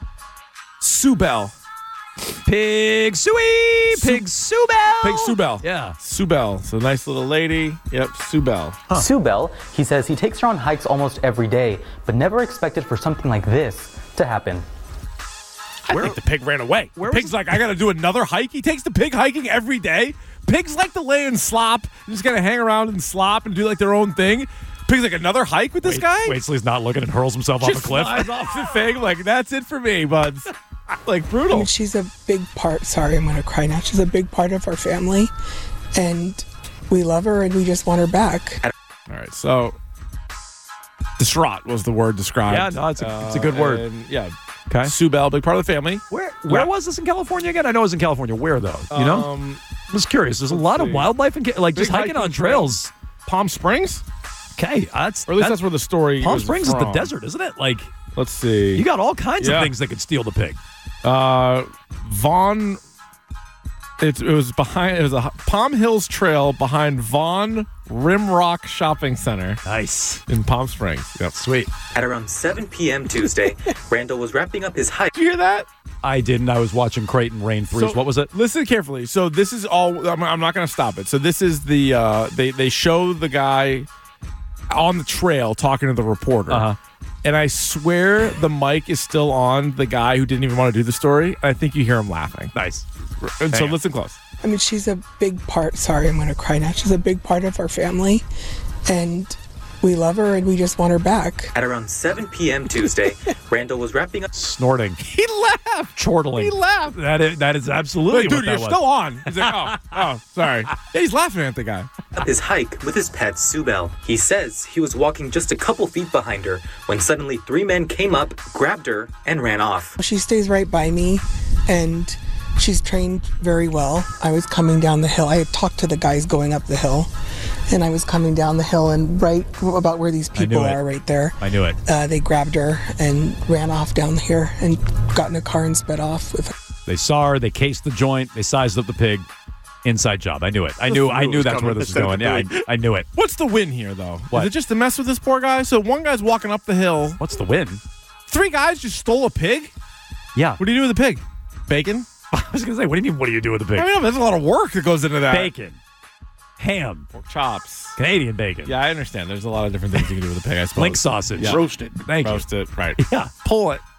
Subel. Pig Suey! Pig Subel! Pig Subel. Yeah. Subel. So nice little lady. Yep, Subel. Subel, he says he takes her on hikes almost every day, but never expected for something like this to happen. I think the pig ran away. The pig's like, I got to do another hike. He takes the pig hiking every day. Pigs like to lay and slop. They're just going to hang around and slop and do like their own thing. Pig's like, another hike with this guy? Wait till he's not looking and hurls himself off a cliff. Flies off the thing. Like, that's it for me, buds. Like, brutal. I mean, she's a big part. Sorry, I'm going to cry now. She's a big part of our family, and we love her, and we just want her back. All right, so distraught was the word described. Yeah, no, it's a good word. And, yeah. Okay. Subel, big part of the family. Where was this in California again? I know it was in California. Where, though? You know? I'm just curious. There's a lot of wildlife and just hiking on trails. Palm Springs? Okay. Or at least that's where the story Palm is Springs from. is the desert, isn't it? Like, let's see. You got all kinds of things that could steal the pig. Vaughn. It was a Palm Hills Trail behind Vaughn Rimrock Shopping Center. Nice. In Palm Springs. Yep. Sweet. At around 7 p.m. Tuesday, Randall was wrapping up his hike. Did you hear that? I didn't. I was watching Creighton Rain 3s. What was it? Listen carefully. So this is all. I'm not going to stop it. So this is the. They show the guy on the trail talking to the reporter. Uh-huh. And I swear the mic is still on the guy who didn't even want to do the story. I think you hear him laughing. Nice. And so listen close. I mean, she's a big part. Sorry, I'm going to cry now. She's a big part of our family, and we love her, and we just want her back. At around 7 p.m. Tuesday, Randall was wrapping up. Snorting. He laughed. Chortling. He laughed. That is absolutely Wait, dude, what that you're was. still on. He's like, oh, sorry. Yeah, he's laughing at the guy. His hike with his pet Subel. He says he was walking just a couple feet behind her when suddenly 3 men came up, grabbed her, and ran off. She stays right by me, and she's trained very well. I was coming down the hill. I had talked to the guys going up the hill, and I was coming down the hill, and right about where these people are right there. I knew it. They grabbed her and ran off down here and got in a car and sped off with her. They saw her. They cased the joint. They sized up the pig. Inside job. I knew it. I knew that's where this was going. Yeah, I knew it. What's the win here, though? What? Is it just to mess with this poor guy? So one guy's walking up the hill. What's the win? 3 guys just stole a pig? Yeah. What do you do with the pig? Bacon? I was going to say, what do you mean, what do you do with the pig? I mean, there's a lot of work that goes into that. Bacon. Ham. Pork chops. Canadian bacon. Yeah, I understand. There's a lot of different things you can do with a pig, I suppose. Link sausage. Yeah. Roast it. Thank you. Roast it, right. Yeah. Pull it.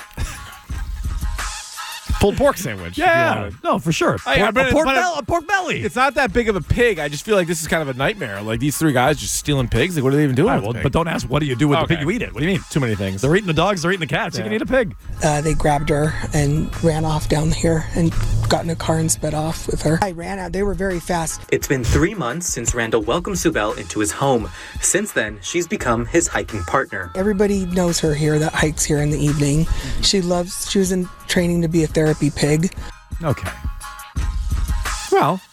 Pulled pork sandwich. Yeah. No, for sure. A pork belly. It's not that big of a pig. I just feel like this is kind of a nightmare. Like these 3 guys just stealing pigs. Like, what are they even doing with the pig? But don't ask what do you do with the pig. You eat it. What do you mean? Too many things. They're eating the dogs. They're eating the cats. Yeah. You can eat a pig. They grabbed her and ran off down here and got in a car and sped off with her. I ran out. They were very fast. It's been 3 months since Randall welcomed Subel into his home. Since then, she's become his hiking partner. Everybody knows her here that hikes here in the evening. She was in training to be a therapy pig. Okay. Well,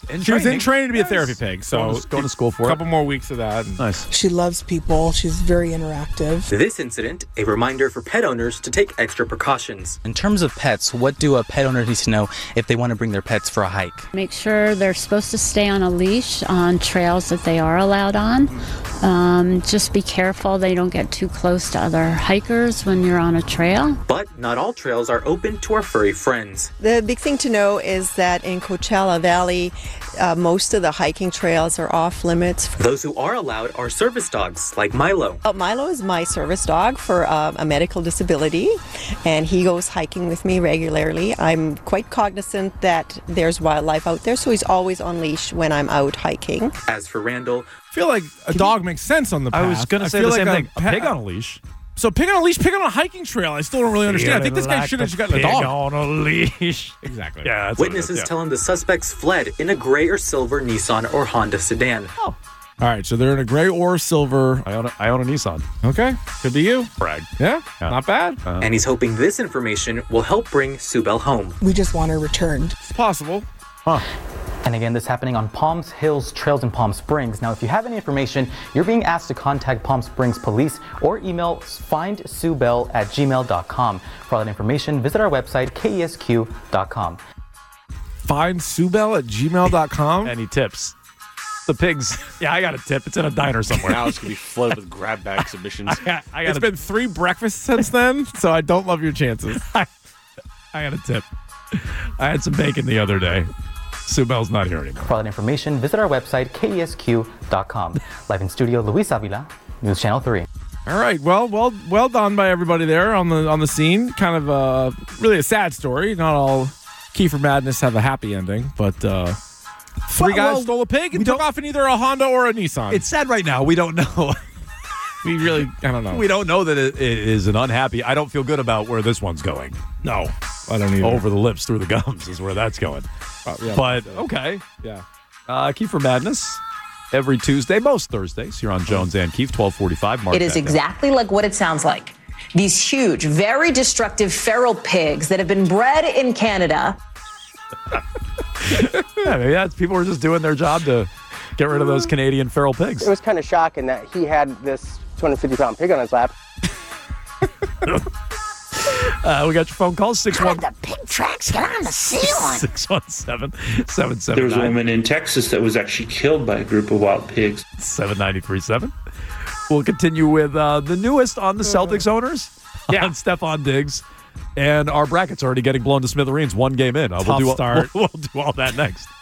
She was in training to be a therapy pig, so going to school for it. A couple more weeks of that. Nice. She loves people. She's very interactive. This incident, a reminder for pet owners to take extra precautions. In terms of pets, what do a pet owner need to know if they want to bring their pets for a hike? Make sure they're supposed to stay on a leash on trails that they are allowed on. Just be careful they don't get too close to other hikers when you're on a trail. But not all trails are open to our furry friends. The big thing to know is that in Coachella Valley, most of the hiking trails are off limits. Those who are allowed are service dogs, like Milo. Milo is my service dog for a medical disability, and he goes hiking with me regularly. I'm quite cognizant that there's wildlife out there, so he's always on leash when I'm out hiking. As for Randall, I feel like a dog makes sense on the path. I was going to say the same thing. A pig on a leash. So pig on a leash, pig on a hiking trail. I still don't really understand. I think this guy should have just gotten a dog. Pig on a leash. Exactly. Yeah. That's witnesses tell him the suspects fled in a gray or silver Nissan or Honda sedan. Oh. All right, so they're in a gray or silver. I own a Nissan. Okay, could be you. Brag. Yeah, not bad. And he's hoping this information will help bring Subel home. We just want her returned. It's possible. Huh. And again, this happening on Palms Hills Trails in Palm Springs. Now, if you have any information, you're being asked to contact Palm Springs Police or email findsubel@gmail.com. For all that information, visit our website, kesq.com. Findsubel@gmail.com. Any tips? The pigs. Yeah, I got a tip. It's in a diner somewhere. Now it's going to be flooded with grab bag submissions. It's been 3 breakfasts since then, so I don't love your chances. I got a tip. I had some bacon the other day. Subel's not here anymore. For all that information, visit our website, kesq.com. Live in studio, Luis Avila, News Channel 3. All right, well done by everybody there on the scene. Kind of really a sad story. Not all Kiefer Madness have a happy ending, but 3 guys stole a pig and took off in either a Honda or a Nissan. It's sad right now. We don't know. I don't know. We don't know that it is an unhappy. I don't feel good about where this one's going. No, I don't either. Over the lips, through the gums is where that's going. Yeah, but okay. Yeah. Kiefer Madness every Tuesday, most Thursdays here on Jones and Keefe, 1245. Mark it is exactly like what it sounds like. These huge, very destructive feral pigs that have been bred in Canada. Yeah, maybe people were just doing their job to get rid of those Canadian feral pigs. It was kind of shocking that he had this 250-pound pig on his lap. We got your phone calls. The pig tracks get on the ceiling. 617-779. There was a woman in Texas that was actually killed by a group of wild pigs. 793.7. We'll continue with the newest on the Celtics owners. Yeah. On Stephon Diggs. And our bracket's already getting blown to smithereens 1 game in. Tough start. We'll do all that next.